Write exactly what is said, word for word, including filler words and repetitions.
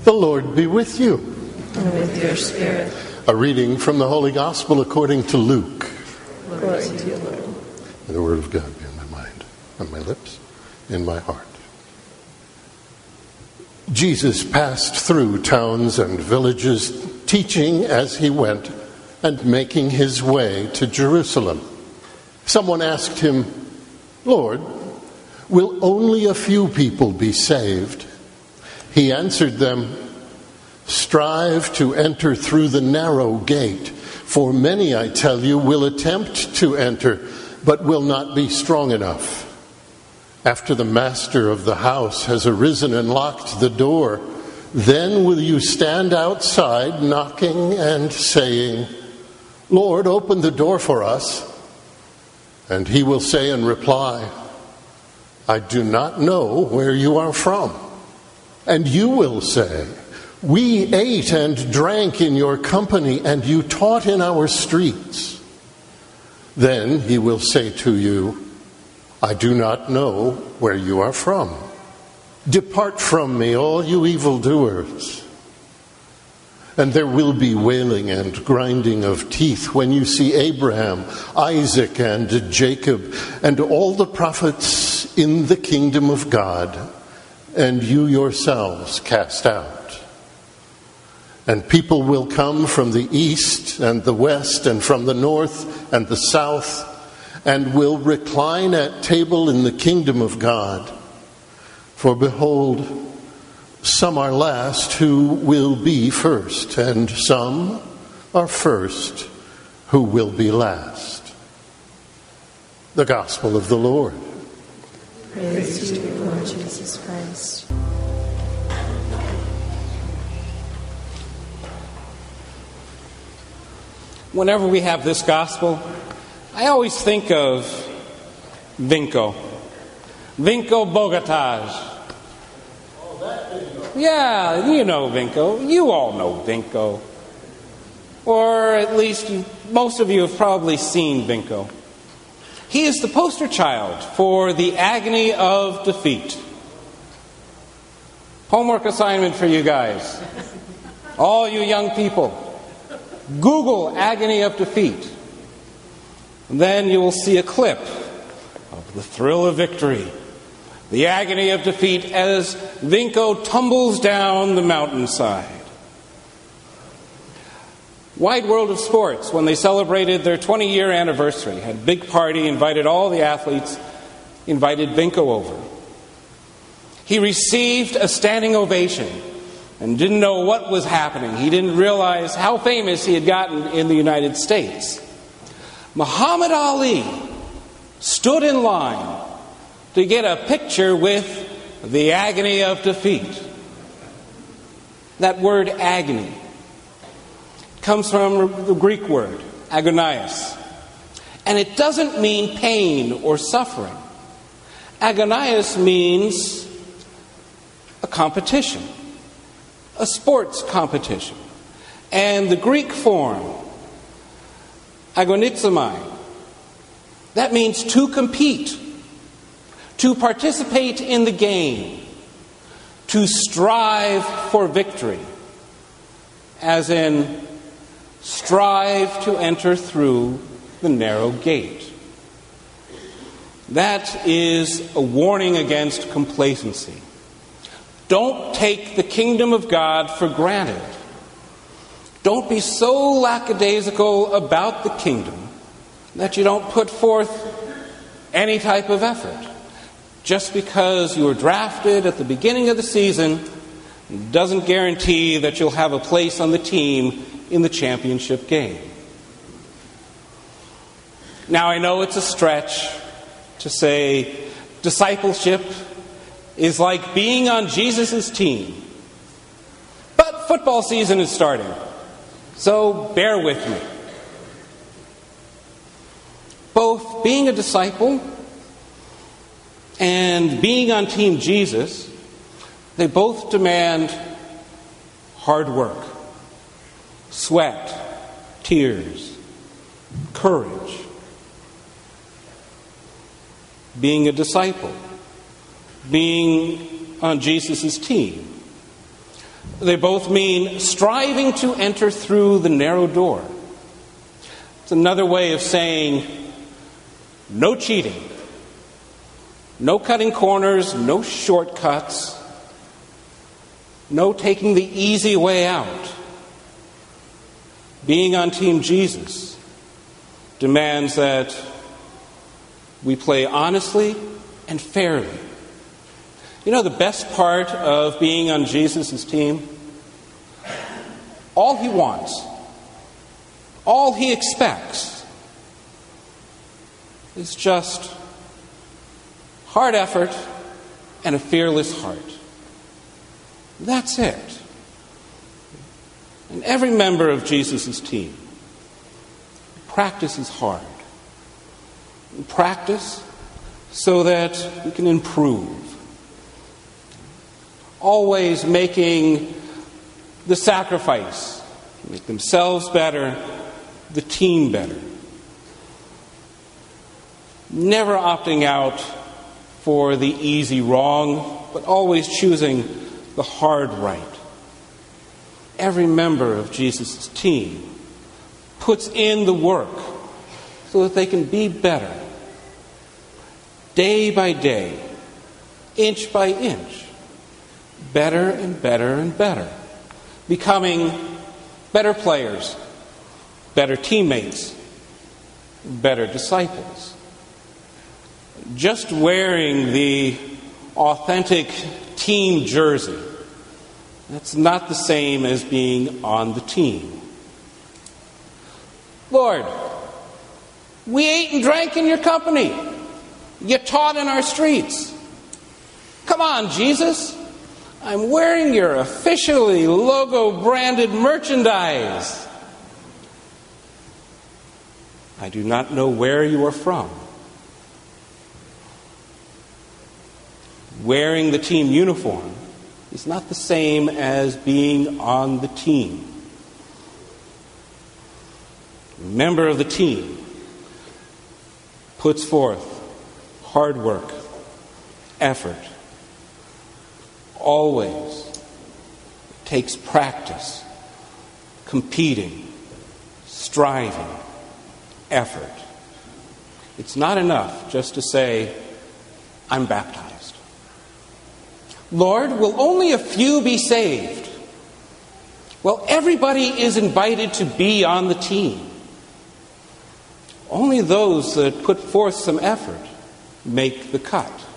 The Lord be with you. And with your spirit. A reading from the Holy Gospel according to Luke. Glory to you, Lord. May the word of God be in my mind, on my lips, in my heart. Jesus passed through towns and villages, teaching as he went and making his way to Jerusalem. Someone asked him, "Lord, will only a few people be saved?" He answered them, "Strive to enter through the narrow gate, for many, I tell you, will attempt to enter, but will not be strong enough. After the master of the house has arisen and locked the door, then will you stand outside knocking and saying, 'Lord, open the door for us.' And he will say in reply, 'I do not know where you are from.' And you will say, 'We ate and drank in your company, and you taught in our streets.' Then he will say to you, 'I do not know where you are from. Depart from me, all you evildoers.' And there will be wailing and grinding of teeth when you see Abraham, Isaac, and Jacob, and all the prophets in the kingdom of God, and you yourselves cast out. And people will come from the east and the west, and from the north and the south, and will recline at table in the kingdom of God. For behold, some are last who will be first, and some are first who will be last." The Gospel of the Lord. Praise to you, Lord Jesus Christ. Whenever we have this gospel, I always think of Vinco. Vinco Bogataj. Yeah, you know Vinco. You all know Vinco. Or at least you, most of you have probably seen Vinco. He is the poster child for the agony of defeat. Homework assignment for you guys. All you young people. Google agony of defeat. And then you will see a clip of the thrill of victory. The agony of defeat as Vinco tumbles down the mountainside. Wide World of Sports, when they celebrated their twenty-year anniversary, had a big party, invited all the athletes, invited Vinco over. He received a standing ovation and didn't know what was happening. He didn't realize how famous he had gotten in the United States. Muhammad Ali stood in line to get a picture with the agony of defeat. That word agony comes from the Greek word, agonias. And it doesn't mean pain or suffering. Agonias means a competition, a sports competition. And the Greek form, agonizomai, that means to compete, to participate in the game, to strive for victory, as in strive to enter through the narrow gate. That is a warning against complacency. Don't take the kingdom of God for granted. Don't be so lackadaisical about the kingdom that you don't put forth any type of effort. Just because you were drafted at the beginning of the season doesn't guarantee that you'll have a place on the team in the championship game. Now, I know it's a stretch to say discipleship is like being on Jesus' team. But football season is starting, so bear with me. Both being a disciple and being on Team Jesus, they both demand hard work, sweat, tears, courage. Being a disciple, being on Jesus' team, They both mean striving to enter through the narrow door. It's another way of saying no cheating, no cutting corners, no shortcuts, no taking the easy way out. Being on Team Jesus demands that we play honestly and fairly. You know the best part of being on Jesus' team? All he wants, all he expects is just hard effort and a fearless heart. That's it. And every member of Jesus' team practices hard. Practice so that we can improve. Always making the sacrifice to make themselves better, the team better. Never opting out for the easy wrong, but always choosing the hard right. Every member of Jesus' team puts in the work so that they can be better. Day by day, inch by inch, better and better and better. Becoming better players, better teammates, better disciples. Just wearing the authentic team jersey, that's not the same as being on the team. Lord, we ate and drank in your company. You taught in our streets. Come on, Jesus. I'm wearing your officially logo-branded merchandise. I do not know where you are from. Wearing the team uniform is not the same as being on the team. A member of the team puts forth hard work, effort, always takes practice, competing, striving, effort. It's not enough just to say, I'm baptized. Lord, will only a few be saved? Well, everybody is invited to be on the team. Only those that put forth some effort make the cut.